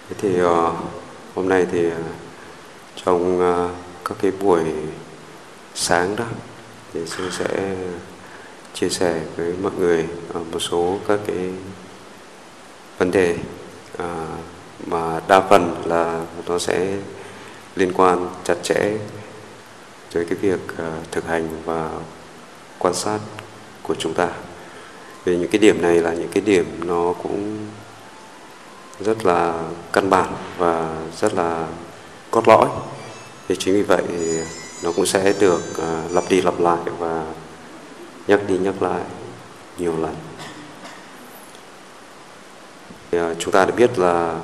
Thế thì hôm nay thì trong các cái buổi sáng đó thì tôi sẽ chia sẻ với mọi người một số các cái vấn đề à, mà đa phần là nó sẽ liên quan chặt chẽ tới cái việc thực hành và quan sát của chúng ta. Vì những cái điểm này là những cái điểm nó cũng rất là căn bản và rất là cốt lõi. Thì chính vì vậy thì nó cũng sẽ được lặp đi lặp lại và nhắc đi nhắc lại nhiều lần. Thì, chúng ta đã biết là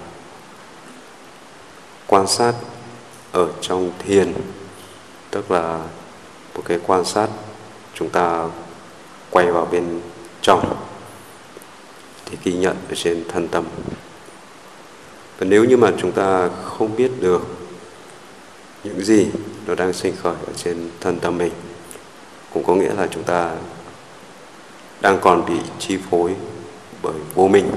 quan sát ở trong thiền tức là một cái quan sát chúng ta quay vào bên trong thì ghi nhận ở trên thân tâm. Và nếu như mà chúng ta không biết được những gì nó đang sinh khởi ở trên thân tâm mình, cũng có nghĩa là chúng ta đang còn bị chi phối bởi vô minh.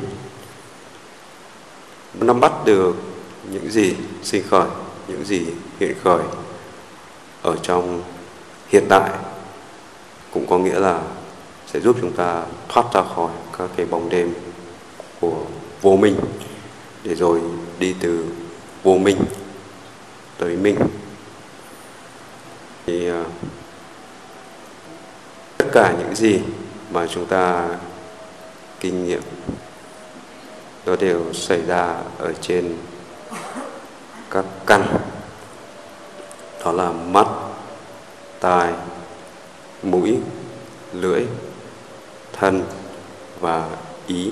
Nắm bắt được những gì sinh khởi, những gì hiện khởi ở trong hiện tại cũng có nghĩa là sẽ giúp chúng ta thoát ra khỏi các cái bóng đêm của vô minh, để rồi đi từ vô minh tới minh. Thì tất cả những gì mà chúng ta kinh nghiệm nó đều xảy ra ở trên các căn, đó là mắt, tai, mũi, lưỡi, thân và ý.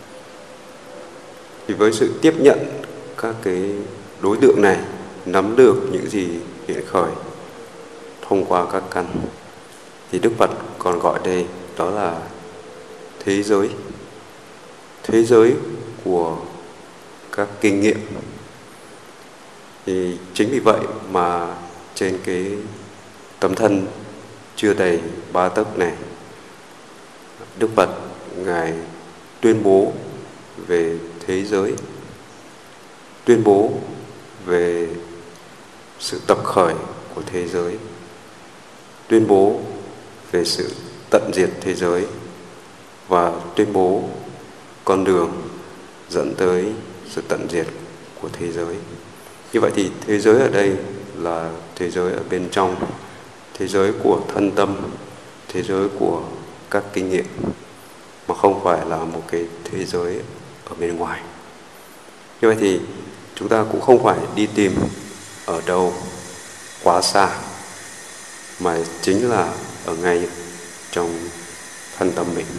Thì với sự tiếp nhận các cái đối tượng này, nắm được những gì hiện khởi thông qua các căn, thì Đức Phật còn gọi đây đó là thế giới. Thế giới của các kinh nghiệm. Thì chính vì vậy mà trên cái tấm thân chưa đầy 3 tấc này, Đức Phật Ngài tuyên bố về thế giới, tuyên bố về sự tập khởi của thế giới, tuyên bố về sự tận diệt thế giới và tuyên bố con đường dẫn tới sự tận diệt của thế giới. Như vậy thì thế giới ở đây là thế giới ở bên trong, thế giới của thân tâm, thế giới của các kinh nghiệm, mà không phải là một cái thế giới ở bên ngoài. Như vậy thì chúng ta cũng không phải đi tìm ở đâu quá xa, mà chính là ở ngay trong thân tâm mình.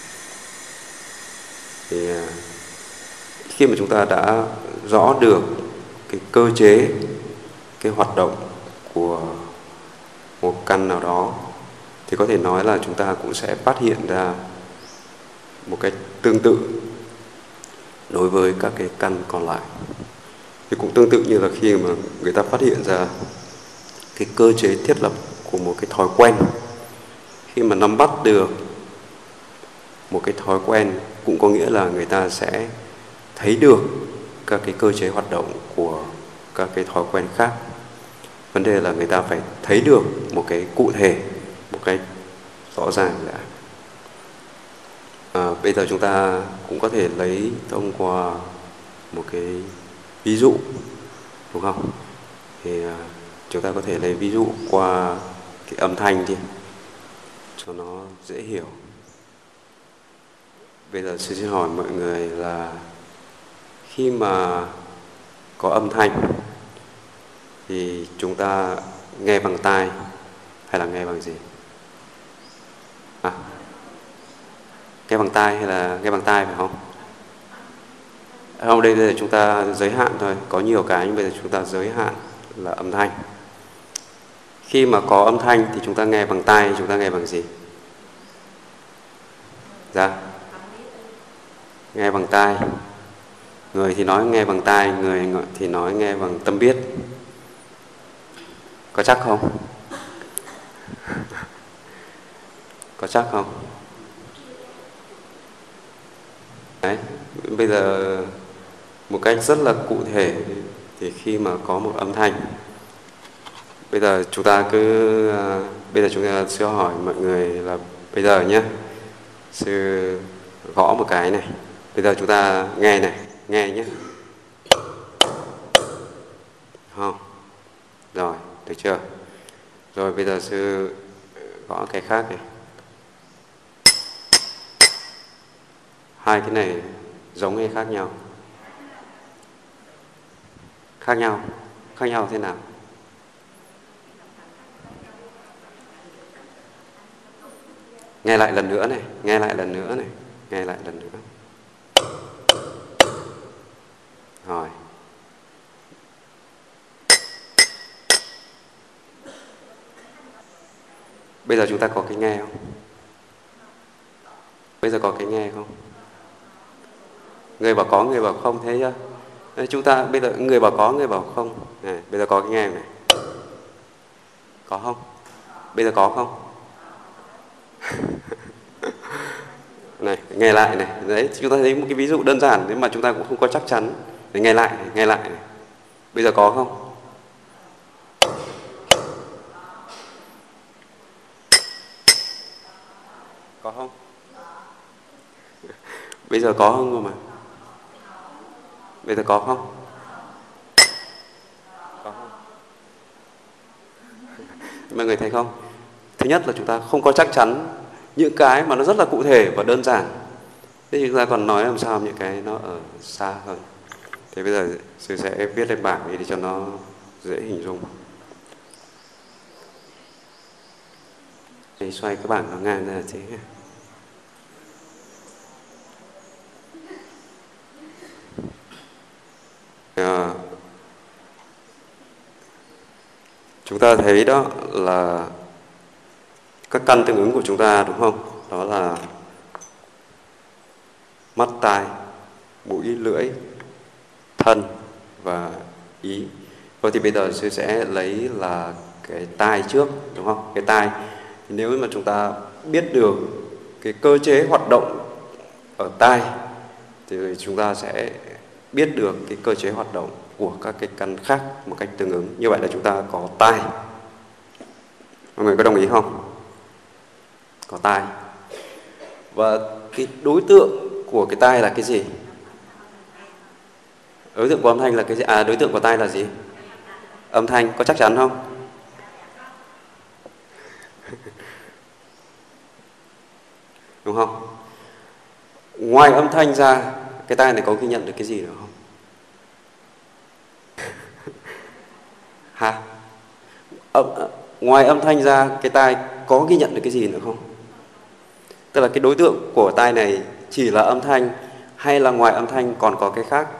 Thì khi mà chúng ta đã rõ được cái cơ chế, cái hoạt động của một căn nào đó, thì có thể nói là chúng ta cũng sẽ phát hiện ra một cách tương tự đối với các cái căn còn lại. Thì cũng tương tự như là khi mà người ta phát hiện ra cái cơ chế thiết lập của một cái thói quen. Khi mà nắm bắt được một cái thói quen, cũng có nghĩa là người ta sẽ thấy được các cái cơ chế hoạt động của các cái thói quen khác. Vấn đề là người ta phải thấy được một cái cụ thể, một cách rõ ràng đã. Bây giờ chúng ta cũng có thể lấy thông qua một cái ví dụ, đúng không? Thì chúng ta có thể lấy ví dụ qua cái âm thanh đi, cho nó dễ hiểu. Bây giờ xin hỏi mọi người là khi mà có âm thanh thì chúng ta nghe bằng tai hay là nghe bằng gì? Nghe bằng tai hay là nghe bằng tai, phải không? Không, đây là chúng ta giới hạn thôi. Có nhiều cái nhưng bây giờ chúng ta giới hạn là âm thanh. Khi mà có âm thanh thì chúng ta nghe bằng tai, chúng ta nghe bằng gì? Dạ, nghe bằng tai. Người thì nói nghe bằng tai, người thì nói nghe bằng tâm biết. Có chắc không? Có chắc không? Đấy, bây giờ một cách rất là cụ thể. Thì khi mà có một âm thanh, bây giờ chúng ta sư hỏi mọi người là bây giờ nhé, sư gõ một cái này, bây giờ chúng ta nghe này, nghe nhé, không? Rồi, được chưa? Rồi bây giờ sư gõ cái khác này. Hai cái này giống hay khác nhau? Khác nhau. Khác nhau thế nào? Nghe lại lần nữa này, nghe lại lần nữa này, nghe lại lần nữa. Rồi. Bây giờ chúng ta có cái nghe không? Bây giờ có cái nghe không? Người bảo có, người bảo không, thế chưa? Đấy, chúng ta bây giờ người bảo có, người bảo không. Này, bây giờ có cái nghe này. Có không? Bây giờ có không? Này, nghe lại này. Đấy, chúng ta thấy một cái ví dụ đơn giản nhưng mà chúng ta cũng không có chắc chắn. Để nghe lại này, nghe lại này. Bây giờ có không? Có không? Bây giờ có không mà? Bây giờ có không? Có không? Mọi người thấy không? Thứ nhất là chúng ta không có chắc chắn những cái mà nó rất là cụ thể và đơn giản. Thế thì chúng ta còn nói làm sao những cái nó ở xa hơn. Thế bây giờ sư sẽ viết lên bảng để cho nó dễ hình dung. Để xoay cái bảng nó ngang ra thế. Chúng ta thấy đó là các căn tương ứng của chúng ta, đúng không? Đó là mắt, tai, mũi, lưỡi, thân và ý. Rồi thì bây giờ sư sẽ lấy là cái tai trước, đúng không? Cái tai, nếu mà chúng ta biết được cái cơ chế hoạt động ở tai thì chúng ta sẽ biết được cái cơ chế hoạt động của các cái căn khác một cách tương ứng. Như vậy là chúng ta có tai. Mọi người có đồng ý không? Có tai. Và cái đối tượng của cái tai là cái gì? Đối tượng của âm thanh là cái gì? À, đối tượng của tai là gì? Âm thanh, có chắc chắn không? Đúng không? Ngoài âm thanh ra, cái tai này có ghi nhận được cái gì nữa không? Hả? Ngoài âm thanh ra, cái tai có ghi nhận được cái gì nữa không? Tức là cái đối tượng của tai này chỉ là âm thanh hay là ngoài âm thanh còn có cái khác?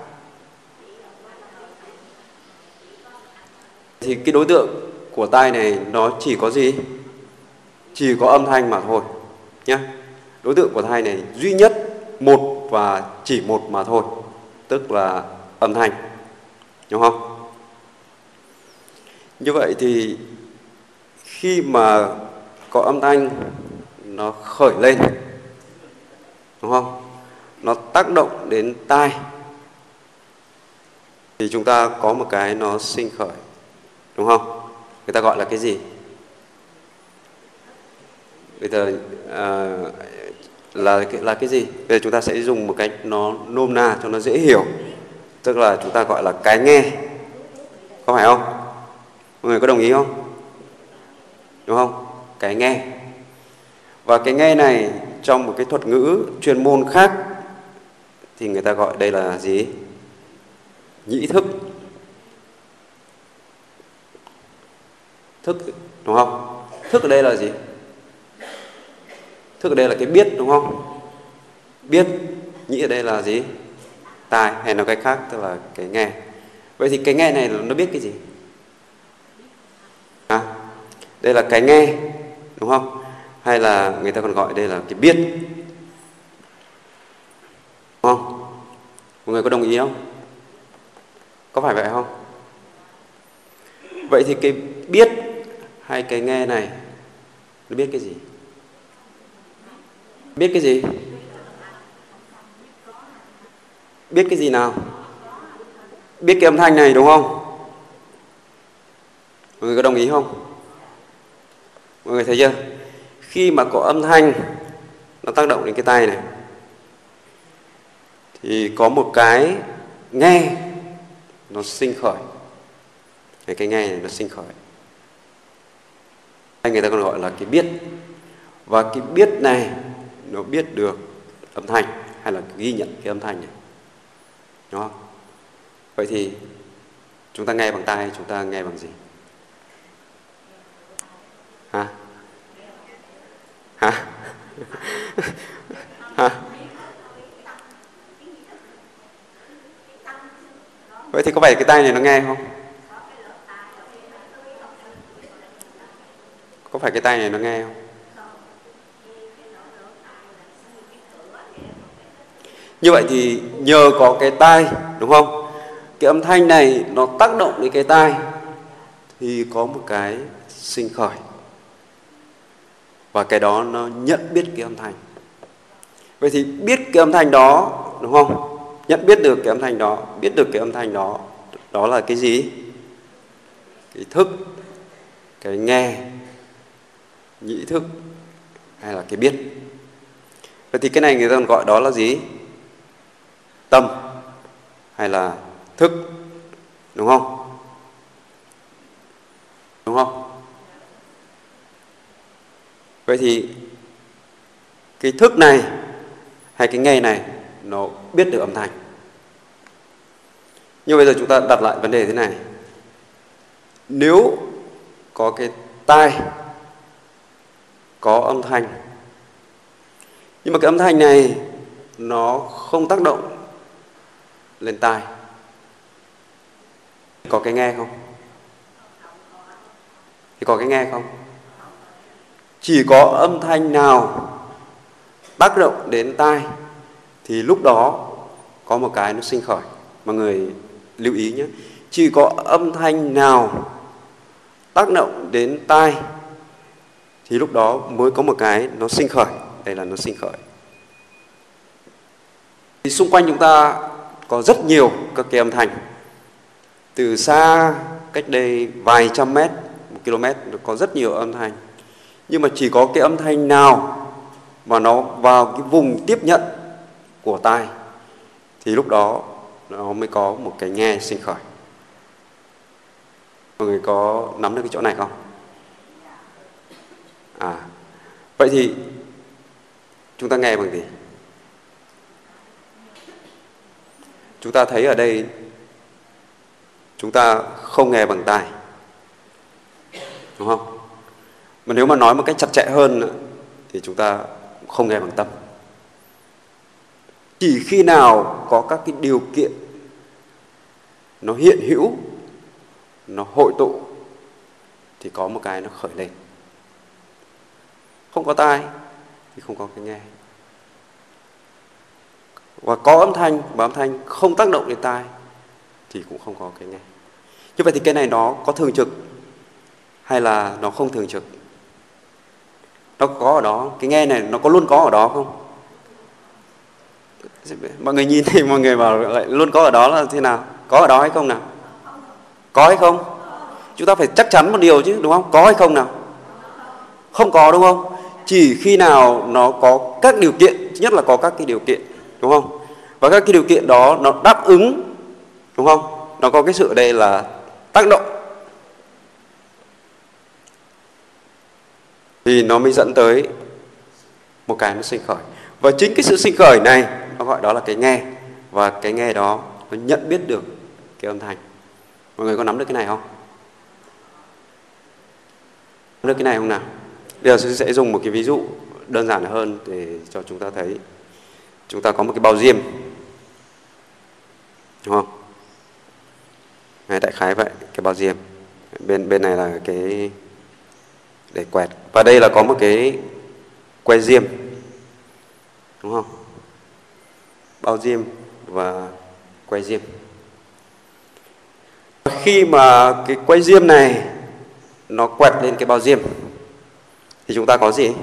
Thì cái đối tượng của tai này nó chỉ có gì? Chỉ có âm thanh mà thôi nhé. Đối tượng của tai này duy nhất một và chỉ một mà thôi, tức là âm thanh, đúng không? Như vậy thì khi mà có âm thanh nó khởi lên, đúng không? Nó tác động đến tai thì chúng ta có một cái nó sinh khởi, đúng không? Người ta gọi là cái gì? Bây giờ là cái gì? Bây giờ chúng ta sẽ dùng một cách nó nôm na cho nó dễ hiểu. Tức là chúng ta gọi là cái nghe. Có phải không? Mọi người có đồng ý không? Đúng không? Cái nghe. Và cái nghe này trong một cái thuật ngữ chuyên môn khác thì người ta gọi đây là gì? Nhĩ thức. Thức, đúng không? Thức ở đây là gì? Thức ở đây là cái biết, đúng không? Biết. Nhĩ ở đây là gì? Tai, hay nói cách khác tức là cái nghe. Vậy thì cái nghe này nó biết cái gì? À, đây là cái nghe, đúng không? Hay là người ta còn gọi đây là cái biết, đúng không? Mọi người có đồng ý không? Có phải vậy không? Vậy thì cái biết hay cái nghe này nó biết cái gì? Biết cái gì? Biết cái gì nào? biết cái âm thanh này đúng không? Mọi người có đồng ý không? Mọi người thấy chưa? Khi mà có âm thanh nó tác động đến cái tai này thì có một cái nghe nó sinh khởi. Cái nghe này nó sinh khởi. Hay người ta còn gọi là cái biết. Và cái biết này nó biết được âm thanh hay là ghi nhận cái âm thanh này. Đúng không? Vậy thì chúng ta nghe bằng tai, chúng ta nghe bằng gì? Hả? Hả? Hả? Vậy thì có phải cái tai này nó nghe không? Có phải cái tai này nó nghe không? Như vậy thì nhờ có cái tai, đúng không? Cái âm thanh này nó tác động đến cái tai thì có một cái sinh khởi. Và cái đó nó nhận biết cái âm thanh. Vậy thì biết cái âm thanh đó, đúng không? Nhận biết được cái âm thanh đó, biết được cái âm thanh đó, đó là cái gì? Cái thức, cái nghe, nhĩ thức hay là cái biết. Vậy thì cái này người ta còn gọi đó là gì? Tâm hay là thức, đúng không? Đúng không? Vậy thì cái thức này hay cái nghe này nó biết được âm thanh. Nhưng bây giờ chúng ta đặt lại vấn đề thế này. Nếu có cái tai có âm thanh, nhưng mà cái âm thanh này nó không tác động lên tai, có cái nghe không? Thì có cái nghe không? Chỉ có âm thanh nào tác động đến tai thì lúc đó có một cái nó sinh khởi. Mọi người lưu ý nhé. Chỉ có âm thanh nào tác động đến tai thì lúc đó mới có một cái nó sinh khởi. Đây là nó sinh khởi. Thì xung quanh chúng ta có rất nhiều các cái âm thanh. Từ xa, cách đây vài trăm mét, 1 km có rất nhiều âm thanh. Nhưng mà chỉ có cái âm thanh nào mà nó vào cái vùng tiếp nhận của tai thì lúc đó nó mới có một cái nghe sinh khởi. Mọi người có nắm được cái chỗ này không? Vậy thì chúng ta nghe bằng gì? Chúng ta thấy ở đây chúng ta không nghe bằng tai, đúng không? Mà nếu mà nói một cách chặt chẽ hơn thì chúng ta không nghe bằng tâm. Chỉ khi nào có các cái điều kiện nó hiện hữu, nó hội tụ thì có một cái nó khởi lên. Không có tai thì không có cái nghe. Và có âm thanh và âm thanh không tác động đến tai thì cũng không có cái nghe. Như vậy thì cái này nó có thường trực hay là nó không thường trực? Nó có ở đó, cái nghe này nó có luôn có ở đó không? Mọi người nhìn thì mọi người bảo lại luôn có ở đó là thế nào? Có ở đó hay không nào? Có hay không? Chúng ta phải chắc chắn một điều chứ, đúng không? Có hay không nào? Không có, đúng không? Chỉ khi nào nó có các điều kiện, thứ nhất là có các cái điều kiện, đúng không? Và các cái điều kiện đó nó đáp ứng, đúng không? Nó có cái sự ở đây là tác động thì nó mới dẫn tới một cái nó sinh khởi. Và chính cái sự sinh khởi này nó gọi đó là cái nghe. Và cái nghe đó nó nhận biết được cái âm thanh. Mọi người có nắm được cái này không? Nắm được cái này không nào? Bây giờ sẽ dùng một cái ví dụ đơn giản hơn để cho chúng ta thấy. Chúng ta có một cái bao diêm, đúng không? Này, đại khái vậy, cái bao diêm. Bên này là cái để quẹt. Và đây là có một cái que diêm, đúng không? Bao diêm và que diêm. Khi mà cái que diêm này nó quẹt lên cái bao diêm thì chúng ta có gì?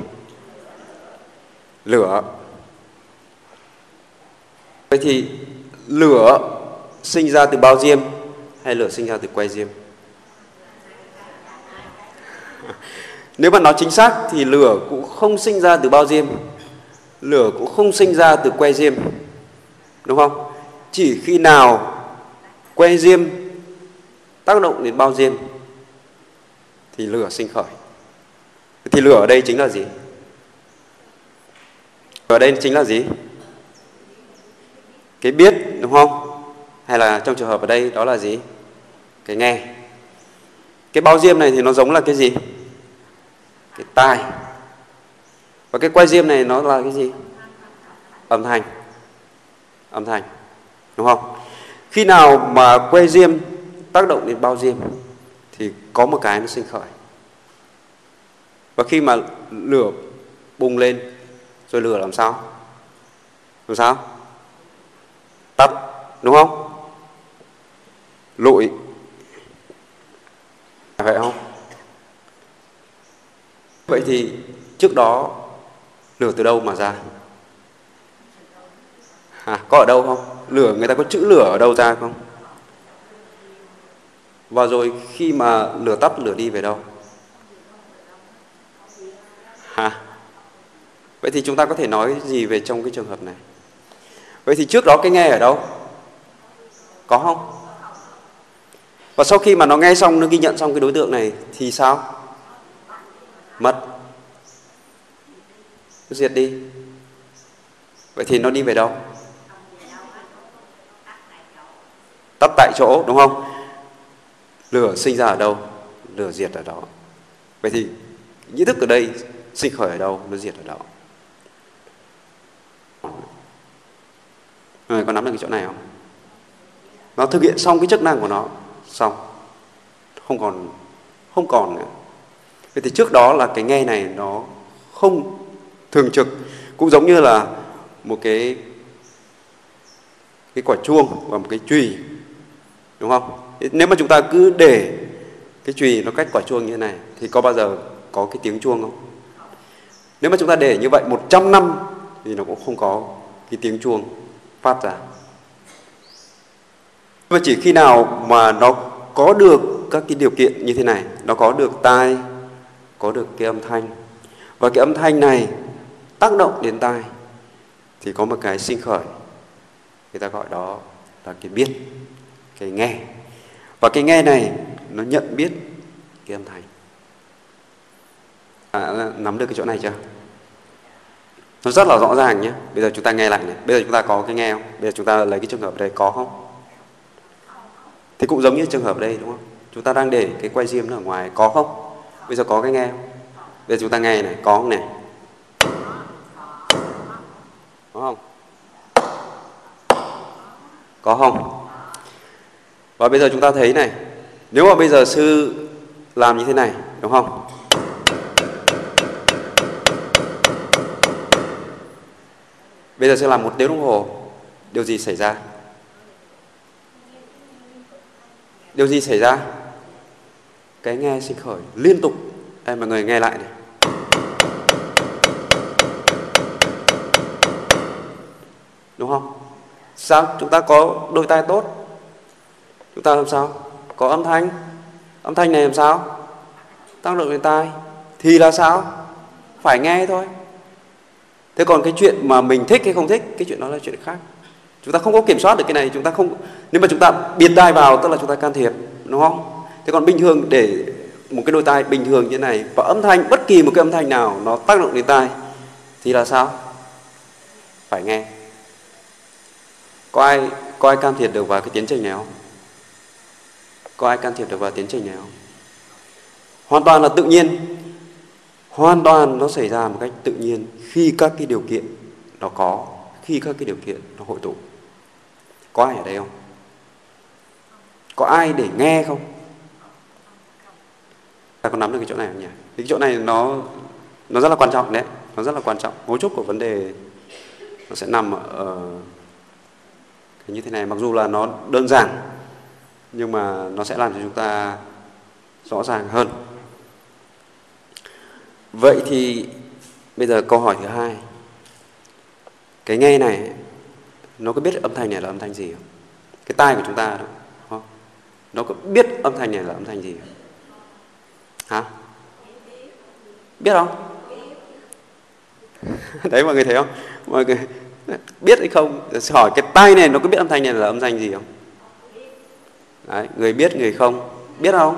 Lửa. Vậy thì lửa sinh ra từ bao diêm hay lửa sinh ra từ que diêm? Nếu mà nói chính xác thì lửa cũng không sinh ra từ bao diêm, lửa cũng không sinh ra từ que diêm, đúng không? Chỉ khi nào que diêm tác động đến bao diêm thì lửa sinh khởi. Thì lửa ở đây chính là gì? Ở đây chính là gì? Cái biết, đúng không? Hay là trong trường hợp ở đây đó là gì? Cái nghe. Cái bao diêm này thì nó giống là cái gì? Cái tai. Và cái que diêm này nó là cái gì? Âm thanh. Âm thanh, đúng không? Khi nào mà que diêm tác động đến bao diêm thì có một cái nó sinh khởi. Và khi mà lửa bùng lên rồi lửa làm sao? Làm sao? Tắt, đúng không? Lụi. Phải không? Vậy thì trước đó lửa từ đâu mà ra? Có ở đâu không? Lửa, người ta có chữ lửa ở đâu ra không? Và rồi khi mà lửa tắt, lửa đi về đâu? Vậy thì chúng ta có thể nói gì về trong cái trường hợp này? Vậy thì trước đó cái nghe ở đâu? Có không? Và sau khi mà nó nghe xong, nó ghi nhận xong cái đối tượng này thì sao? Mất. Nó diệt đi. Vậy thì nó đi về đâu? Tắt tại chỗ, đúng không? Lửa sinh ra ở đâu? Lửa diệt ở đó. Vậy thì ý thức ở đây sinh khởi ở đâu? Nó diệt ở đó. Người có nắm được cái chỗ này không? Nó thực hiện xong cái chức năng của nó, xong, không còn nữa. Vậy thì trước đó là cái nghe này nó không thường trực, cũng giống như là một cái quả chuông và một cái chùy, đúng không? Nếu mà chúng ta cứ để cái chùy nó cách quả chuông như thế này thì có bao giờ có cái tiếng chuông không? Nếu mà chúng ta để như vậy 100 năm thì nó cũng không có cái tiếng chuông phát ra. Và chỉ khi nào mà nó có được các cái điều kiện như thế này, nó có được tai, có được cái âm thanh, và cái âm thanh này tác động đến tai thì có một cái sinh khởi. Người ta gọi đó là cái biết, cái nghe. Và cái nghe này nó nhận biết cái âm thanh. Nắm được cái chỗ này chưa? Nó rất là rõ ràng nhé. Bây giờ chúng ta nghe lại này. Bây giờ chúng ta có cái nghe không? Bây giờ chúng ta lấy cái trường hợp đây, có không? Thì cũng giống như trường hợp đây, đúng không? Chúng ta đang để cái que diêm nó ở ngoài, có không? Bây giờ có cái nghe không? Bây giờ chúng ta nghe này, có không này? Có không? Có không? Và bây giờ chúng ta thấy này, nếu mà bây giờ sư làm như thế này, đúng không? Bây giờ sư làm 1 tiếng đồng hồ, điều gì xảy ra? Điều gì xảy ra? Cái nghe sinh khởi liên tục. Đây, mọi người nghe lại này. Đúng không? Sao? Chúng ta có đôi tai tốt, chúng ta làm sao? Có âm thanh. Âm thanh này làm sao? Tác động đến tai. Thì là sao? Phải nghe thôi. Thế còn cái chuyện mà mình thích hay không thích, cái chuyện đó là chuyện khác. Chúng ta không có kiểm soát được cái này. Chúng ta không. Nếu mà chúng ta bịt tai vào, tức là chúng ta can thiệp, đúng không? Thế còn bình thường, để một cái đôi tai bình thường như thế này, và âm thanh, bất kỳ một cái âm thanh nào nó tác động đến tai thì là sao? Phải nghe. Có ai can thiệp được vào cái tiến trình này không? Có ai can thiệp được vào tiến trình này không? Hoàn toàn là tự nhiên. Hoàn toàn nó xảy ra một cách tự nhiên khi các cái điều kiện nó có, khi các cái điều kiện nó hội tụ. Có ai ở đây không? Có ai để nghe không? Ta có nắm được cái chỗ này không nhỉ? Cái chỗ này nó rất là quan trọng đấy. Nó rất là quan trọng. Mấu chốt của vấn đề nó sẽ nằm ở cái như thế này. Mặc dù là nó đơn giản, nhưng mà nó sẽ làm cho chúng ta rõ ràng hơn. Vậy thì bây giờ câu hỏi thứ hai. Cái nghe này, nó có biết âm thanh này là âm thanh gì không? cái tai của chúng ta đó, không? Nó có biết âm thanh này là âm thanh gì? Hả? Biết không? Đấy, mọi người thấy không? Mọi người biết hay không? Hỏi cái tai này nó có biết âm thanh này là âm thanh gì không? Đấy, người biết người không biết không?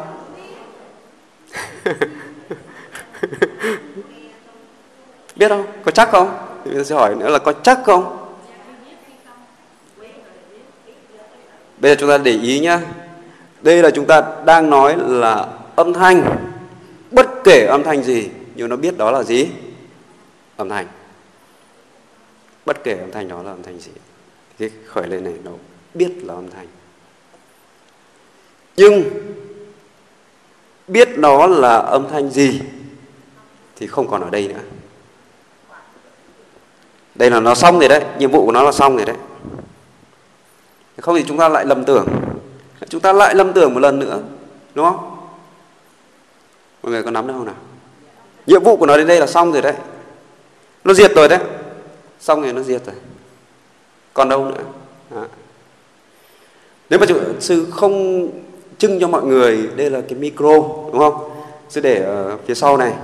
Biết không? Có chắc không? Thì bây giờ sẽ hỏi nữa là có chắc không? Bây giờ chúng ta để ý nhá. Đây là chúng ta đang nói là âm thanh, bất kể âm thanh gì nhưng nó biết đó là gì? Âm thanh. Bất kể âm thanh đó là âm thanh gì, cái khởi lên này nó biết là âm thanh. Nhưng biết nó là âm thanh gì thì không còn ở đây nữa. Đây là nó xong rồi đấy, nhiệm vụ của nó là xong rồi đấy. Không thì chúng ta lại lầm tưởng. Chúng ta lại lầm tưởng một lần nữa, đúng không? Mọi người có nắm được không nào? Nhiệm vụ của nó đến đây là xong rồi đấy. Nó diệt rồi đấy. Xong rồi nó diệt rồi. Còn đâu nữa? Đó. Nếu mà sư không trưng cho mọi người, đây là cái micro, đúng không? Sư để ở phía sau này.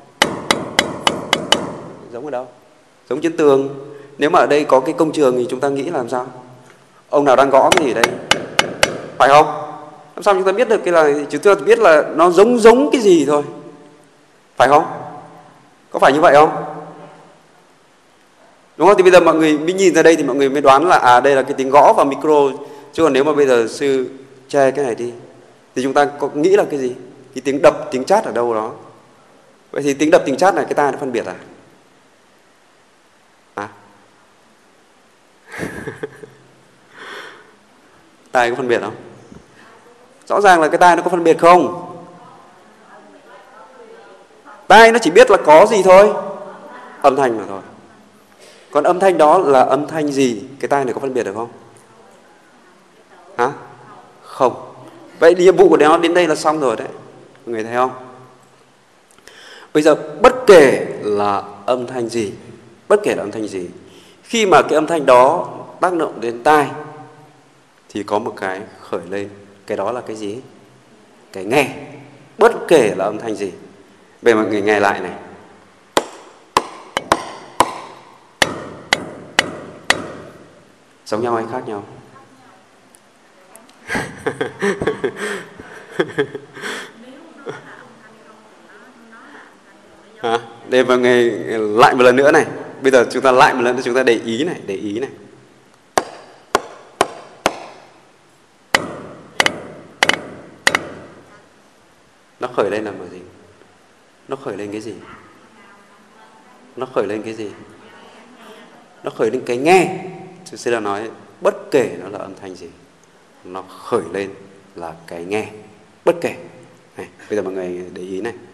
Giống ở đâu? Giống trên tường. Nếu mà ở đây có cái công trường thì chúng ta nghĩ là làm sao? Ông nào đang gõ cái gì ở đây? Phải không? Làm sao chúng ta biết được cái là chúng ta biết là nó giống cái gì thôi. Phải không? Có phải như vậy không? Đúng không? Thì bây giờ mọi người mới nhìn ra đây thì mọi người mới đoán là đây là cái tiếng gõ vào micro. Chứ còn nếu mà bây giờ sư che cái này đi thì chúng ta có nghĩ là cái gì? Cái tiếng đập, tiếng chát ở đâu đó. Vậy thì tiếng đập, tiếng chát này cái tai nó phân biệt à? Tai có phân biệt không? Rõ ràng là cái tai nó có phân biệt không? Tai nó chỉ biết là có gì thôi, âm thanh mà thôi. Còn âm thanh đó là âm thanh gì, cái tai này có phân biệt được không? Hả? Không. Vậy nhiệm vụ của nó đến đây là xong rồi đấy. Mọi người thấy không? Bây giờ bất kể là âm thanh gì, bất kể là âm thanh gì, khi mà cái âm thanh đó tác động đến tai thì có một cái khởi lên. Cái đó là cái gì? Cái nghe. Bất kể là âm thanh gì. Bây giờ mọi người nghe lại này. Giống nhau hay khác nhau? Để mọi người lại một lần nữa này. Bây giờ chúng ta lại một lần nữa, chúng ta để ý này, để ý này. Nó khởi lên là gì? Nó khởi lên cái gì? Nó khởi lên cái gì? Nó khởi lên cái nghe. Sư đã nói bất kể nó là âm thanh gì, nó khởi lên là cái nghe. Bất kể này, bây giờ mọi người để ý này.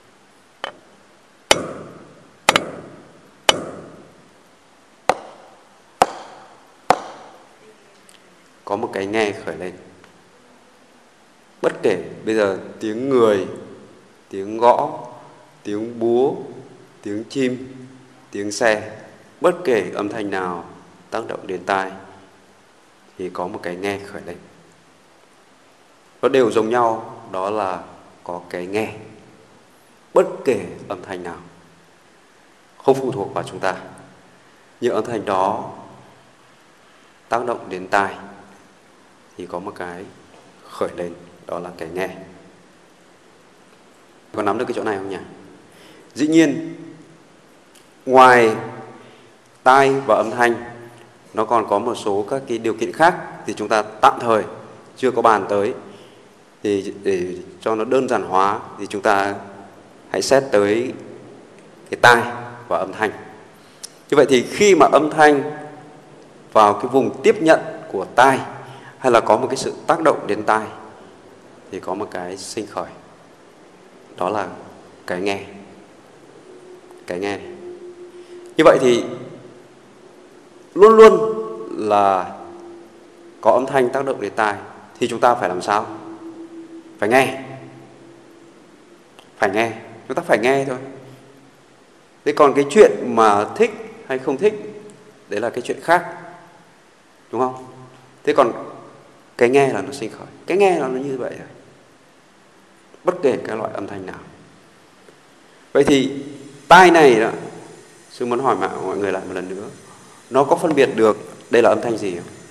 Có một cái nghe khởi lên. Bất kể bây giờ tiếng người, tiếng gõ, tiếng búa, tiếng chim, tiếng xe, bất kể âm thanh nào tác động đến tai thì có một cái nghe khởi lên. Nó đều giống nhau, đó là có cái nghe. Bất kể âm thanh nào, không phụ thuộc vào chúng ta, nhưng âm thanh đó tác động đến tai thì có một cái khởi lên, đó là cái nghe. Có nắm được cái chỗ này không nhỉ? Dĩ nhiên ngoài tai và âm thanh, nó còn có một số các cái điều kiện khác thì chúng ta tạm thời chưa có bàn tới. Thì để cho nó đơn giản hóa thì chúng ta hãy xét tới cái tai và âm thanh. Như vậy thì khi mà âm thanh vào cái vùng tiếp nhận của tai hay là có một cái sự tác động đến tai thì có một cái sinh khởi, đó là cái nghe. Cái nghe. Như vậy thì luôn luôn là có âm thanh tác động đến tai thì chúng ta phải làm sao? Phải nghe. Phải nghe. Chúng ta phải nghe thôi. Thế còn cái chuyện mà thích hay không thích, đấy là cái chuyện khác. Đúng không? Thế còn cái nghe là nó sinh khởi, cái nghe là nó như vậy rồi, bất kể cái loại âm thanh nào. Vậy thì tai này đó, sư muốn hỏi mọi người lại một lần nữa, nó có phân biệt được đây là âm thanh gì không?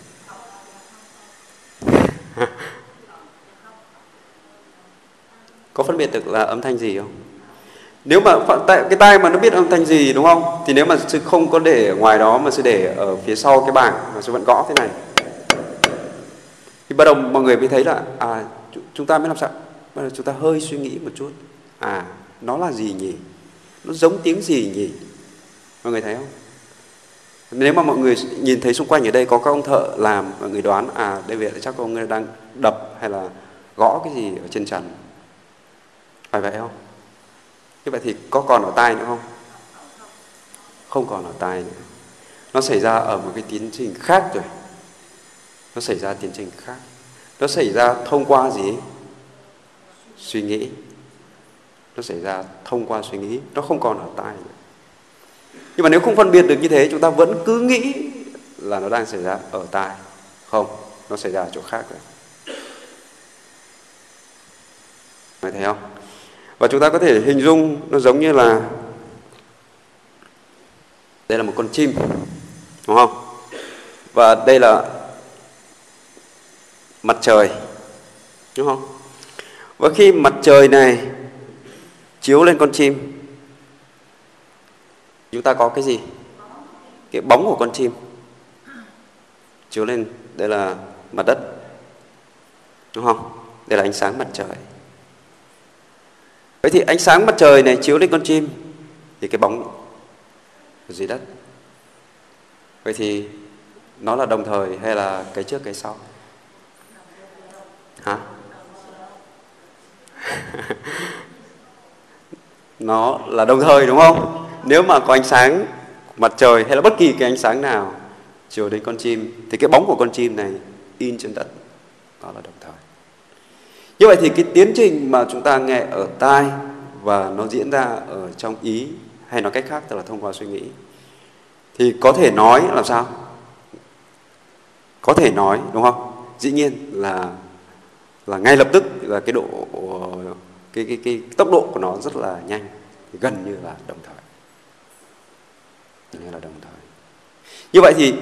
Có phân biệt được là âm thanh gì không? Nếu mà cái tai mà nó biết âm thanh gì, đúng không? Thì nếu mà sư không có để ở ngoài đó mà sư để ở phía sau cái bảng mà sư vẫn gõ thế này, thì bắt đầu mọi người mới thấy là chúng ta mới làm sao? Bắt đầu chúng ta hơi suy nghĩ một chút. Nó là gì nhỉ? Nó giống tiếng gì nhỉ? Mọi người thấy không? Nếu mà mọi người nhìn thấy xung quanh ở đây có các ông thợ làm, mọi người đoán đây vậy chắc ông ấy đang đập hay là gõ cái gì ở trên trần. Phải vậy không? Như vậy thì có còn ở tai nữa không? Không còn ở tai nữa. Nó xảy ra ở một cái tiến trình khác rồi. Nó xảy ra tiến trình khác. Nó xảy ra thông qua gì? Suy nghĩ. Nó xảy ra thông qua suy nghĩ. Nó không còn ở tai nữa. Nhưng mà nếu không phân biệt được như thế, chúng ta vẫn cứ nghĩ là nó đang xảy ra ở tai. Không, nó xảy ra ở chỗ khác rồi. Mọi người thấy không? Và chúng ta có thể hình dung nó giống như là đây là một con chim, đúng không? Và đây là mặt trời, đúng không? Và khi mặt trời này chiếu lên con chim, chúng ta có cái gì? Cái bóng của con chim chiếu lên, đây là mặt đất, đúng không? Đây là ánh sáng mặt trời. Vậy thì ánh sáng mặt trời này chiếu lên con chim thì cái bóng ở dưới đất. Vậy thì nó là đồng thời hay là cái trước cái sau? Hả? Nó là đồng thời, đúng không? Nếu mà có ánh sáng mặt trời hay là bất kỳ cái ánh sáng nào chiếu đến con chim thì cái bóng của con chim này in trên đất, đó là đồng thời. Như vậy thì cái tiến trình mà chúng ta nghe ở tai và nó diễn ra ở trong ý, hay nói cách khác tức là thông qua suy nghĩ, thì có thể nói làm sao? Có thể nói, đúng không? Dĩ nhiên là ngay lập tức là cái độ cái tốc độ của nó rất là nhanh, gần như là đồng thời. Gần như là đồng thời. Như vậy thì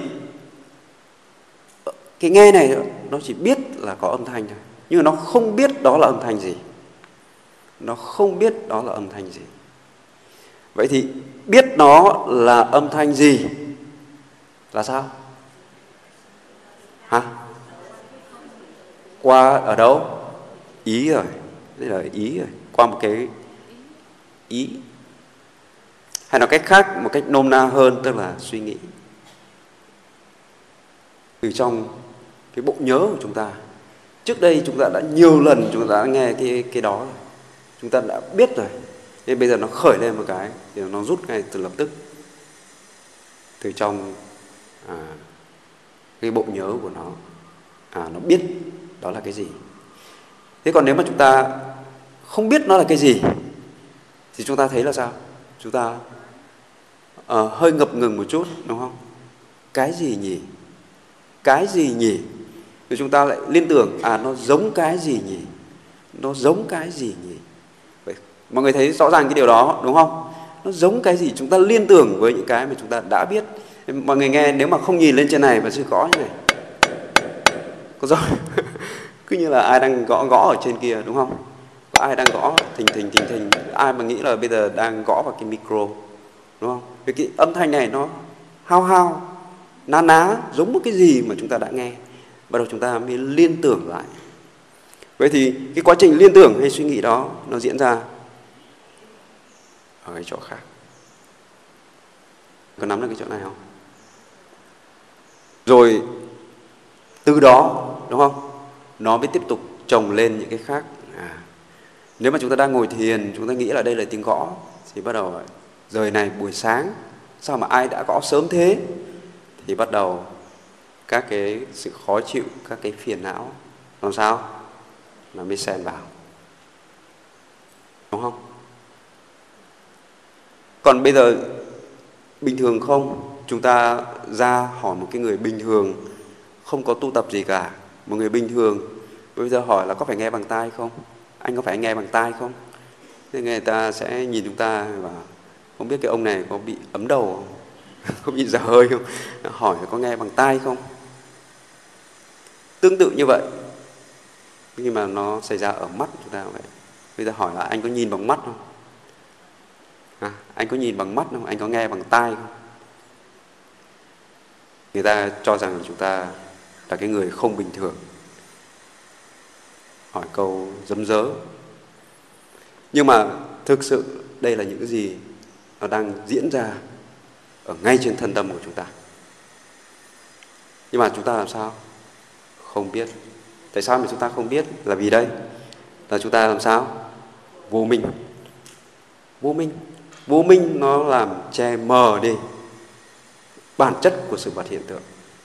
cái nghe này nó chỉ biết là có âm thanh thôi, nhưng mà nó không biết đó là âm thanh gì. Nó không biết đó là âm thanh gì. Vậy thì biết nó là âm thanh gì là sao? Hả? Qua ở đâu? Ý rồi. Đây là ý rồi. Qua một cái ý. Hay nói cách khác, một cách nôm na hơn, tức là suy nghĩ. Từ trong cái bộ nhớ của chúng ta. Trước đây chúng ta đã nhiều lần chúng ta đã nghe cái đó rồi. Chúng ta đã biết rồi. Nên bây giờ nó khởi lên một cái thì nó rút ngay từ lập tức từ trong cái bộ nhớ của nó. Nó biết đó là cái gì. Thế còn nếu mà chúng ta không biết nó là cái gì thì chúng ta thấy là sao? Chúng ta hơi ngập ngừng một chút, đúng không? Cái gì nhỉ? Cái gì nhỉ? Thì chúng ta lại liên tưởng nó giống cái gì nhỉ? Nó giống cái gì nhỉ? Vậy mọi người thấy rõ ràng cái điều đó, đúng không? Nó giống cái gì? Chúng ta liên tưởng với những cái mà chúng ta đã biết. Mọi người nghe, nếu mà không nhìn lên trên này và sư gõ như này, có rõ cứ như là ai đang gõ ở trên kia, đúng không? Có ai đang gõ thình thình, ai mà nghĩ là bây giờ đang gõ vào cái micro, đúng không? Vì cái âm thanh này nó hao ná giống một cái gì mà chúng ta đã nghe, bắt đầu chúng ta mới liên tưởng lại. Vậy thì cái quá trình liên tưởng hay suy nghĩ đó nó diễn ra ở cái chỗ khác. Có nắm được cái chỗ này không? Rồi từ đó, đúng không? Nó mới tiếp tục chồng lên những cái khác. Nếu mà chúng ta đang ngồi thiền, chúng ta nghĩ là đây là tiếng gõ, thì bắt đầu giờ này buổi sáng, sao mà ai đã gõ sớm thế? Thì bắt đầu các cái sự khó chịu, các cái phiền não làm sao? Nó mới xen vào, đúng không? Còn bây giờ bình thường không? Chúng ta ra hỏi một cái người bình thường không có tu tập gì cả, một người bình thường bây giờ hỏi là có phải nghe bằng tai không, anh có phải nghe bằng tai không, thế người ta sẽ nhìn chúng ta và không biết cái ông này có bị ấm đầu không, có bị dở hơi không, hỏi có nghe bằng tai không. Tương tự như vậy khi mà nó xảy ra ở mắt chúng ta vậy. Bây giờ hỏi là anh có nhìn bằng mắt không, anh có nhìn bằng mắt không, anh có nghe bằng tai không. Người ta cho rằng chúng ta là cái người không bình thường, hỏi câu dấm dớ. Nhưng mà thực sự đây là những gì nó đang diễn ra ở ngay trên thân tâm của chúng ta. Nhưng mà chúng ta làm sao? Không biết. Tại sao mà chúng ta không biết? Là vì đây là chúng ta làm sao? Vô minh. Vô minh. Vô minh nó làm che mờ đi bản chất của sự vật hiện tượng.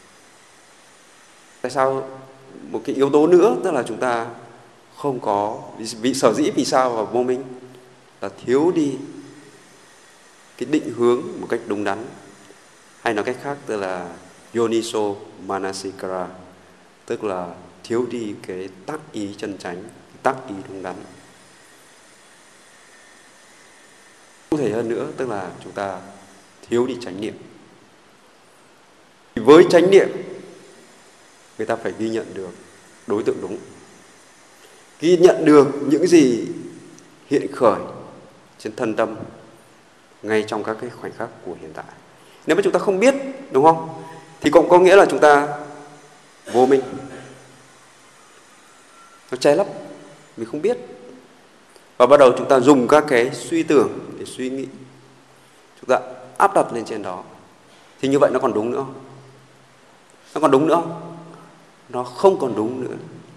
Tại sao? Một cái yếu tố nữa tức là chúng ta không có, vì sở dĩ vì sao vào vô minh là thiếu đi cái định hướng một cách đúng đắn, hay nói cách khác tức là Yoniso Manasikara, tức là thiếu đi cái tác ý chân chánh, cái tác ý đúng đắn. Cụ thể hơn nữa tức là chúng ta thiếu đi chánh niệm. Với chánh niệm người ta phải ghi nhận được đối tượng đúng, ghi nhận được những gì hiện khởi trên thân tâm ngay trong các cái khoảnh khắc của hiện tại. Nếu mà chúng ta không biết, đúng không, thì cũng có nghĩa là chúng ta vô minh, nó che lấp, mình không biết. Và bắt đầu chúng ta dùng các cái suy tưởng để suy nghĩ, chúng ta áp đặt lên trên đó. Thì như vậy nó còn đúng nữa không? Nó còn đúng nữa không? Nó không còn đúng nữa.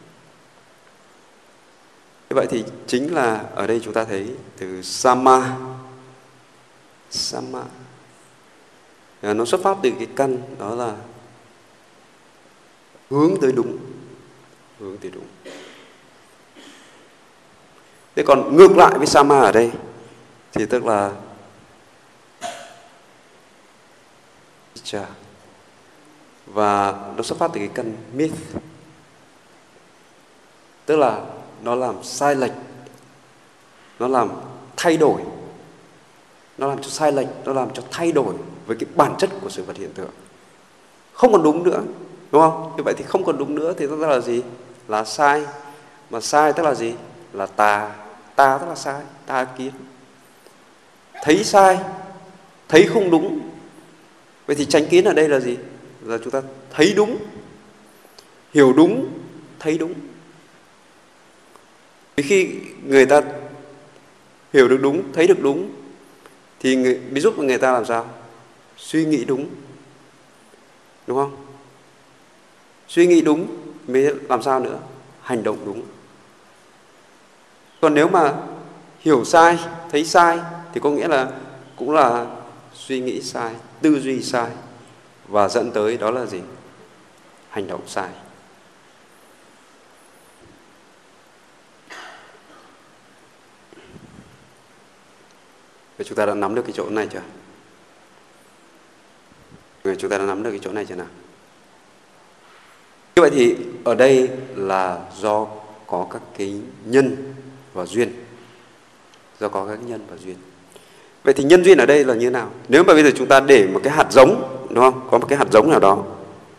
Như vậy thì chính là ở đây chúng ta thấy từ Sama. Sama nó xuất phát từ cái căn đó là hướng tới đúng. Hướng tới đúng. Thế còn ngược lại với Sama ở đây thì tức là Icha. Và nó xuất phát từ cái căn myth, tức là nó làm sai lệch, nó làm thay đổi, nó làm cho sai lệch, nó làm cho thay đổi với cái bản chất của sự vật hiện tượng. Không còn đúng nữa, đúng không? Như vậy thì không còn đúng nữa thì tức là gì? Là sai. Mà sai tức là gì? Là tà. Tà tức là sai, tà kiến. Thấy sai, thấy không đúng. Vậy thì chánh kiến ở đây là gì? Là chúng ta thấy đúng, hiểu đúng, thấy đúng. Vì khi người ta hiểu được đúng, thấy được đúng thì mới giúp người ta làm sao? Suy nghĩ đúng, đúng không? Suy nghĩ đúng mới làm sao nữa? Hành động đúng. Còn nếu mà hiểu sai, thấy sai thì có nghĩa là cũng là suy nghĩ sai, tư duy sai, và dẫn tới đó là gì? Hành động sai. Vậy chúng ta đã nắm được cái chỗ này chưa? Chúng ta đã nắm được cái chỗ này chưa nào? Như vậy thì ở đây là do có các cái nhân và duyên. Do có các nhân và duyên. Vậy thì nhân duyên ở đây là như thế nào? Nếu mà bây giờ chúng ta để một cái hạt giống, đúng không? Có một cái hạt giống nào đó.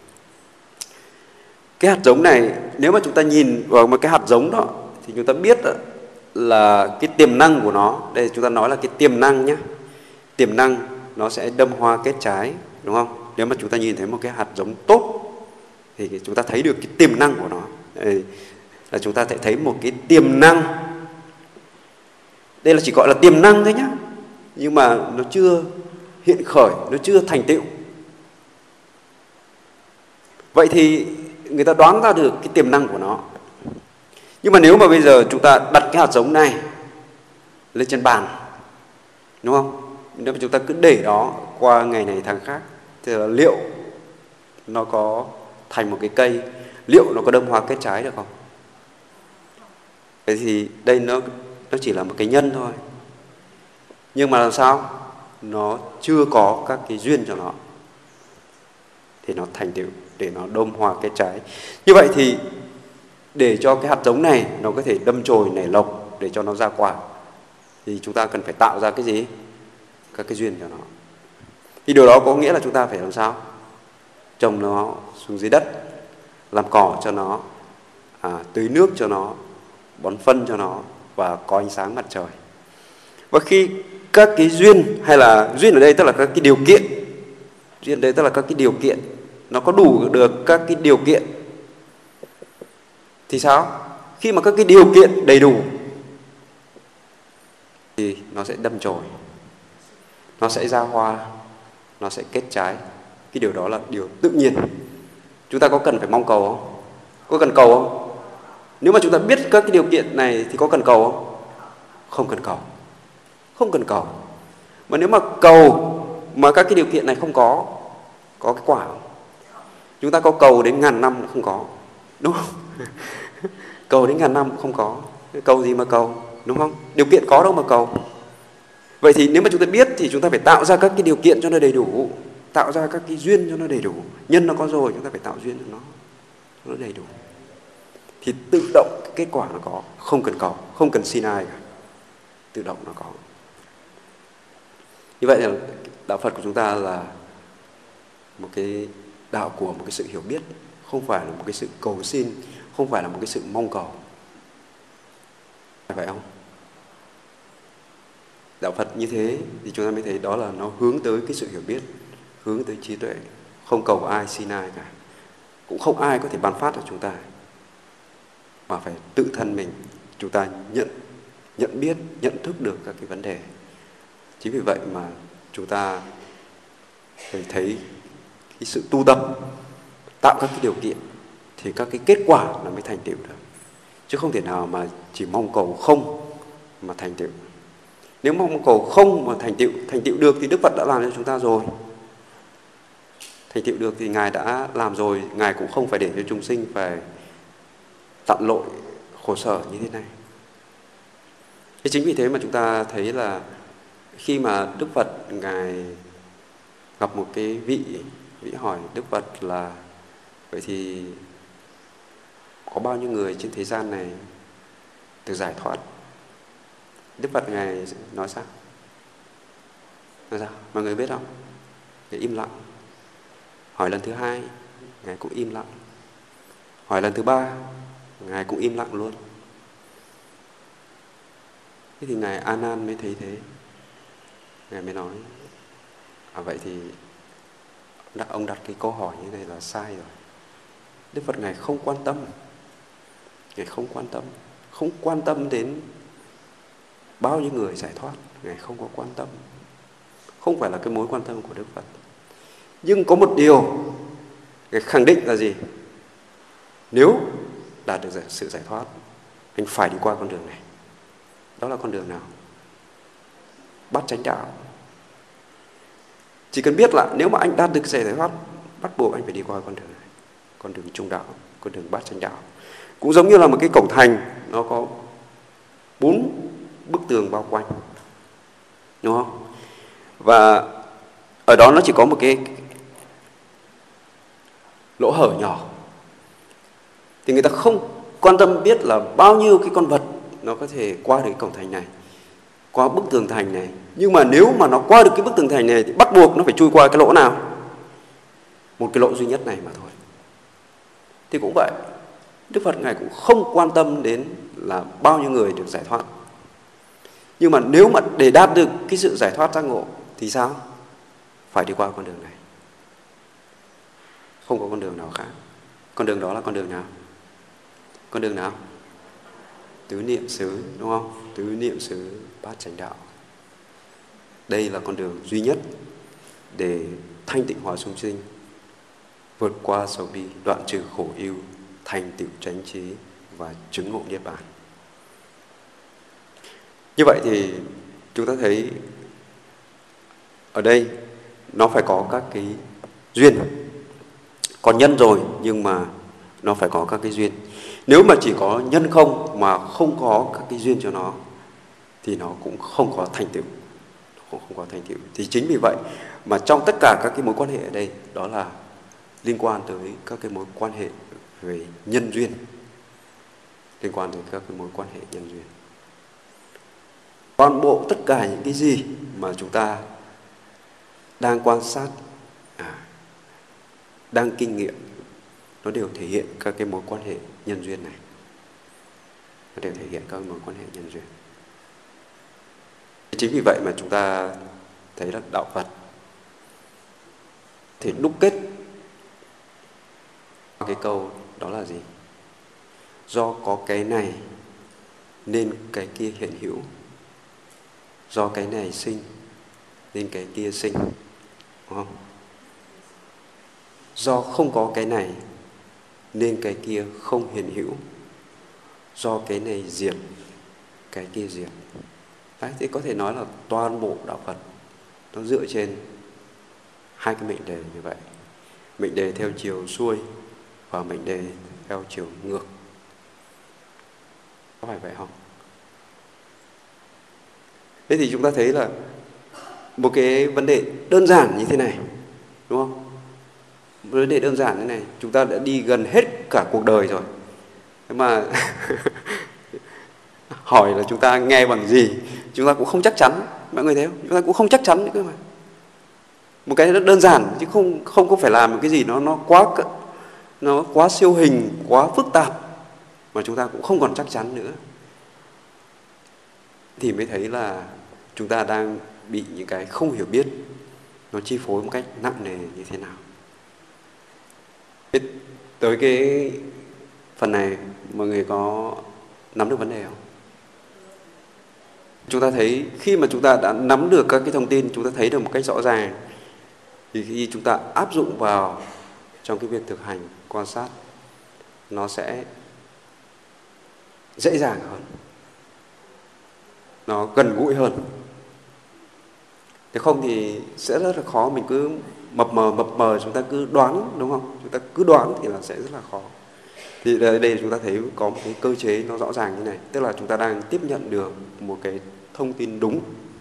Cái hạt giống này, nếu mà chúng ta nhìn vào một cái hạt giống đó thì chúng ta biết là cái tiềm năng của nó, đây chúng ta nói là cái tiềm năng nhé. Tiềm năng nó sẽ đâm hoa kết trái, đúng không? Nếu mà chúng ta nhìn thấy một cái hạt giống tốt thì chúng ta thấy được cái tiềm năng của nó. Đây là chúng ta sẽ thấy một cái tiềm năng. Đây là chỉ gọi là tiềm năng thôi nhá, nhưng mà nó chưa hiện khởi, nó chưa thành tựu. Vậy thì người ta đoán ra được cái tiềm năng của nó. Nhưng mà nếu mà bây giờ chúng ta đặt cái hạt giống này lên trên bàn, đúng không? Nếu mà chúng ta cứ để đó qua ngày này tháng khác thì là liệu nó có thành một cái cây, liệu nó có đâm hoa kết trái được không? Vậy thì đây nó chỉ là một cái nhân thôi. Nhưng mà làm sao? Nó chưa có các cái duyên cho nó để nó thành tựu, để nó đơm hoa kết trái. Như vậy thì để cho cái hạt giống này nó có thể đâm chồi nảy lộc, để cho nó ra quả, thì chúng ta cần phải tạo ra cái gì? Các cái duyên cho nó. Thì điều đó có nghĩa là chúng ta phải làm sao? Trồng nó xuống dưới đất, làm cỏ cho nó, tưới nước cho nó, bón phân cho nó và có ánh sáng mặt trời. Và khi các cái duyên, hay là duyên ở đây tức là các cái điều kiện, duyên ở đây tức là các cái điều kiện, nó có đủ được các cái điều kiện thì sao? Khi mà các cái điều kiện đầy đủ thì nó sẽ đâm chồi, nó sẽ ra hoa, nó sẽ kết trái. Cái điều đó là điều tự nhiên. Chúng ta có cần phải mong cầu không? Có cần cầu không? Nếu mà chúng ta biết các cái điều kiện này thì có cần cầu không? Không cần cầu. Không cần cầu. Mà nếu mà cầu mà các cái điều kiện này không có cái quả không? Chúng ta có cầu đến 1000 năm cũng không có, đúng không? Cầu đến 1000 năm cũng không có. Cầu gì mà cầu, đúng không? Điều kiện có đâu mà cầu. Vậy thì nếu mà chúng ta biết thì chúng ta phải tạo ra các cái điều kiện cho nó đầy đủ, tạo ra các cái duyên cho nó đầy đủ. Nhân nó có rồi, chúng ta phải tạo duyên cho nó đầy đủ. Thì tự động cái kết quả nó có, không cần cầu, không cần xin ai cả. Tự động nó có. Như vậy là đạo Phật của chúng ta là một cái đạo của một cái sự hiểu biết, không phải là một cái sự cầu xin, không phải là một cái sự mong cầu. Phải không? Đạo Phật như thế thì chúng ta mới thấy đó là nó hướng tới cái sự hiểu biết, hướng tới trí tuệ, không cầu ai xin ai cả. Cũng không ai có thể ban phát cho chúng ta, mà phải tự thân mình chúng ta nhận biết, nhận thức được các cái vấn đề. Chính vì vậy mà chúng ta phải thấy cái sự tu tập, tạo các cái điều kiện thì các cái kết quả nó mới thành tựu được. Chứ không thể nào mà chỉ mong cầu không mà thành tựu. Nếu mong cầu không mà thành tựu được thì Đức Phật đã làm cho chúng ta rồi. Thành tựu được thì Ngài đã làm rồi, Ngài cũng không phải để cho chúng sinh phải tận lội khổ sở như thế này. Thế chính vì thế mà chúng ta thấy là khi mà Đức Phật Ngài gặp một cái vị hỏi Đức Phật là vậy thì có bao nhiêu người trên thế gian này được giải thoát? Đức Phật Ngài nói sao? Nói sao? Mọi người biết không? Ngài im lặng. Hỏi lần thứ hai, Ngài cũng im lặng. Hỏi lần thứ ba, Ngài cũng im lặng luôn. Thế thì Ngài A Nan mới thấy thế. Ngài mới nói vậy thì ông đặt cái câu hỏi như này là sai rồi. Đức Phật Ngài không quan tâm. Ngài không quan tâm đến bao nhiêu người giải thoát. Ngài không có quan tâm. Không phải là cái mối quan tâm của Đức Phật. Nhưng có một điều Ngài khẳng định là gì? Nếu đạt được sự giải thoát, anh phải đi qua con đường này. Đó là con đường nào? Bát chánh đạo. Chỉ cần biết là nếu mà anh đạt được giải thoát, bắt buộc anh phải đi qua con đường này. Con đường trung đạo, con đường bát chánh đạo. Cũng giống như là một cái cổng thành, nó có 4 bức tường bao quanh, đúng không? Và ở đó nó chỉ có một cái lỗ hở nhỏ. Thì người ta không quan tâm biết là bao nhiêu cái con vật nó có thể qua được cái cổng thành này, qua bức tường thành này. Nhưng mà nếu mà nó qua được cái bức tường thành này thì bắt buộc nó phải chui qua cái lỗ nào? Một cái lỗ duy nhất này mà thôi. Thì cũng vậy, Đức Phật Ngài cũng không quan tâm đến là bao nhiêu người được giải thoát. Nhưng mà nếu mà để đạt được cái sự giải thoát giác ngộ thì sao? Phải đi qua con đường này. Không có con đường nào khác. Con đường đó là con đường nào? Con đường nào? Tứ niệm xứ, đúng không? Tứ niệm xứ bát chánh đạo. Đây là con đường duy nhất để thanh tịnh hóa chúng sinh, vượt qua sầu bi, đoạn trừ khổ ưu, thành tựu chánh trí và chứng ngộ niết bàn. Như vậy thì chúng ta thấy ở đây nó phải có các cái duyên. Có nhân rồi nhưng mà nó phải có các cái duyên. Nếu mà chỉ có nhân không mà không có các cái duyên cho nó thì nó cũng không có thành tựu. Không có thành tựu. Thì chính vì vậy mà trong tất cả các cái mối quan hệ ở đây, đó là liên quan tới các cái mối quan hệ về nhân duyên. liên quan đến các cái mối quan hệ nhân duyên. Toàn bộ tất cả những cái gì mà chúng ta đang quan sát, đang kinh nghiệm, nó đều thể hiện các cái mối quan hệ nhân duyên này. Nó đều thể hiện các mối quan hệ nhân duyên. Chính vì vậy mà chúng ta thấy là đạo Phật thì đúc kết cái câu đó là gì? Do có cái này nên cái kia hiện hữu. Do cái này sinh nên cái kia sinh. Đúng không? Do không có cái này nên cái kia không hiện hữu. Do cái này diệt, cái kia diệt. Đấy, thì có thể nói là toàn bộ đạo Phật nó dựa trên hai cái mệnh đề như vậy. Mệnh đề theo chiều xuôi và mệnh đề theo chiều ngược. Có phải vậy không? Thế thì chúng ta thấy là một cái vấn đề đơn giản như thế này, đúng không? Một vấn đề đơn giản như thế này, chúng ta đã đi gần hết cả cuộc đời rồi. Thế mà hỏi là chúng ta nghe bằng gì, chúng ta cũng không chắc chắn. Mọi người thấy không? Chúng ta cũng không chắc chắn nữa cơ mà. Một cái rất đơn giản chứ không có phải làm một cái gì nó quá siêu hình, quá phức tạp mà chúng ta cũng không còn chắc chắn nữa. Thì mới thấy là chúng ta đang bị những cái không hiểu biết nó chi phối một cách nặng nề như thế nào. Tới cái phần này mọi người có nắm được vấn đề không? Chúng ta thấy khi mà chúng ta đã nắm được các cái thông tin, chúng ta thấy được một cách rõ ràng, thì khi chúng ta áp dụng vào trong cái việc thực hành quan sát, nó sẽ dễ dàng hơn, nó gần gũi hơn. Nếu không thì sẽ rất là khó, mình cứ mập mờ chúng ta cứ đoán, đúng không? Chúng ta cứ đoán thì là sẽ rất là khó. Thì đây chúng ta thấy có một cái cơ chế nó rõ ràng như này, tức là chúng ta đang tiếp nhận được một cái thông tin đúng.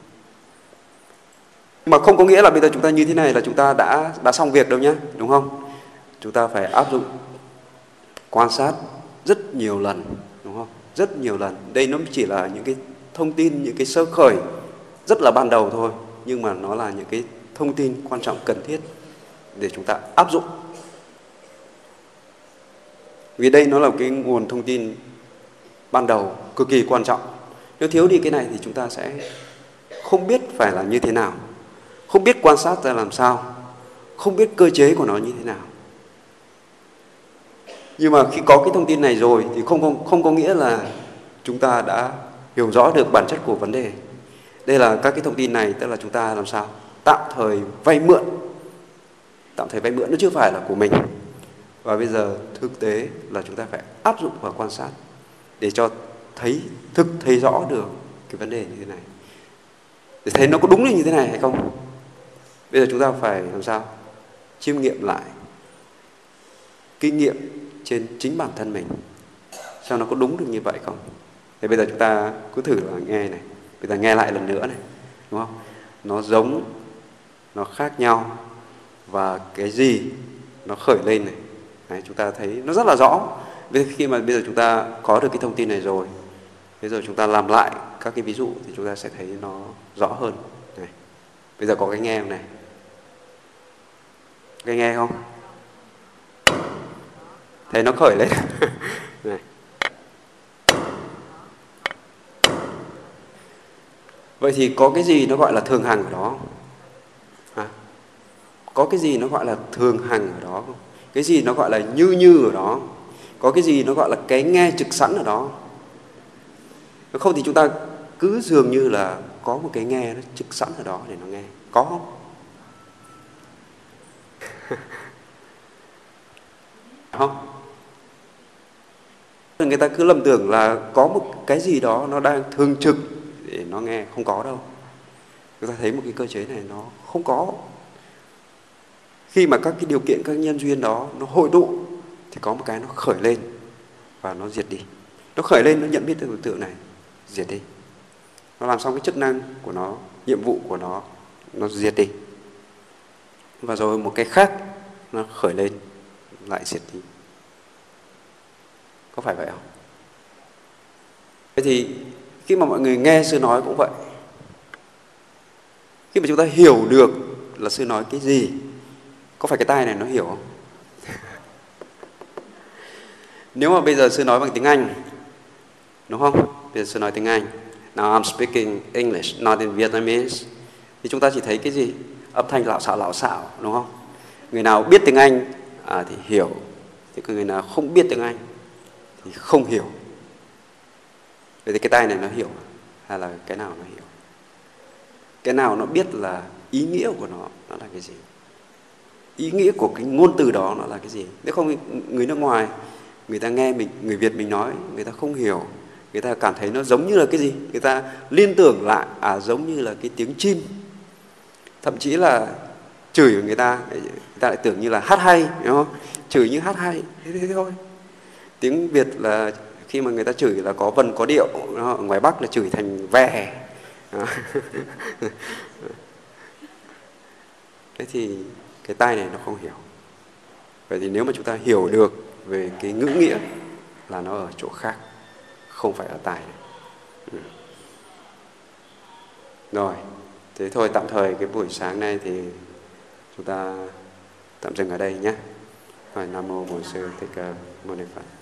Mà không có nghĩa là bây giờ chúng ta như thế này là chúng ta đã xong việc đâu nhé, đúng không? Chúng ta phải áp dụng quan sát rất nhiều lần, đúng không? Rất nhiều lần. Đây nó chỉ là những cái thông tin, những cái sơ khởi rất là ban đầu thôi, nhưng mà nó là những cái thông tin quan trọng cần thiết để chúng ta áp dụng. Vì đây nó là cái nguồn thông tin ban đầu cực kỳ quan trọng. Nếu thiếu đi cái này thì chúng ta sẽ không biết phải là như thế nào, không biết quan sát ra làm sao, không biết cơ chế của nó như thế nào. Nhưng mà khi có cái thông tin này rồi thì không có nghĩa là chúng ta đã hiểu rõ được bản chất của vấn đề. Đây là các cái thông tin này, tức là chúng ta làm sao tạm thời vay mượn. Tạm thời vay mượn nó chưa phải là của mình. Và bây giờ thực tế là chúng ta phải áp dụng vào quan sát để cho thấy rõ được cái vấn đề như thế này, để thấy nó có đúng như thế này hay không. Bây giờ chúng ta phải làm sao chiêm nghiệm lại, kinh nghiệm trên chính bản thân mình, xem nó có đúng được như vậy không. Thì bây giờ chúng ta cứ thử là nghe này, bây giờ nghe lại lần nữa này, đúng không? Nó giống, nó khác nhau, và cái gì nó khởi lên này. Đấy, chúng ta thấy nó rất là rõ. Khi mà bây giờ chúng ta có được cái thông tin này rồi, bây giờ chúng ta làm lại các cái ví dụ thì chúng ta sẽ thấy nó rõ hơn. Này, bây giờ có cái nghe không này? Cái nghe không? Thấy nó khởi lên. Này. Vậy thì có cái gì nó gọi là thường hằng ở đó? Có cái gì nó gọi là thường hằng ở đó không? Cái gì nó gọi là như ở đó? Có cái gì nó gọi là cái nghe trực sẵn ở đó? Nếu không thì chúng ta cứ dường như là có một cái nghe nó trực sẵn ở đó để nó nghe. Có không? Không? Người ta cứ lầm tưởng là có một cái gì đó nó đang thường trực để nó nghe. Không có đâu. Người ta thấy một cái cơ chế này nó không có. Khi mà các cái điều kiện, các nhân duyên đó nó hội tụ thì có một cái nó khởi lên và nó diệt đi. Nó khởi lên, nó nhận biết được đối tượng này, diệt đi. Nó làm xong cái chức năng của nó, nhiệm vụ của nó diệt đi. Và rồi một cái khác nó khởi lên, lại diệt đi. Có phải vậy không? Vậy thì khi mà mọi người nghe sư nói cũng vậy. Khi mà chúng ta hiểu được là sư nói cái gì, có phải cái tai này nó hiểu không? Nếu mà bây giờ sư nói bằng tiếng Anh, đúng không? Bây giờ sư nói tiếng Anh. Now I'm speaking English, not in Vietnamese. Thì chúng ta chỉ thấy cái gì? Âm thanh lạo xạo, đúng không? Người nào biết tiếng Anh thì hiểu. Thì người nào không biết tiếng Anh thì không hiểu. Vậy thì cái tai này nó hiểu hay là cái nào nó hiểu? Cái nào nó biết là ý nghĩa của nó là cái gì? Ý nghĩa của cái ngôn từ đó nó là cái gì? Nếu không, người nước ngoài, người ta nghe mình, người Việt mình nói, người ta không hiểu. Người ta cảm thấy nó giống như là cái gì? Người ta liên tưởng lại giống như là cái tiếng chim. Thậm chí là chửi người ta lại tưởng như là hát hay, đúng không? Chửi như hát hay, thế thôi. Tiếng Việt là khi mà người ta chửi là có vần có điệu, ở ngoài Bắc là chửi thành vè. Thế thì cái tai này nó không hiểu. Vậy thì nếu mà chúng ta hiểu được về cái ngữ nghĩa là nó ở chỗ khác, không phải ở tai này. Rồi, thế thôi, tạm thời cái buổi sáng nay thì chúng ta tạm dừng ở đây nhé. Nam mô Bổn Sư Thích Ca Mâu Ni Phật.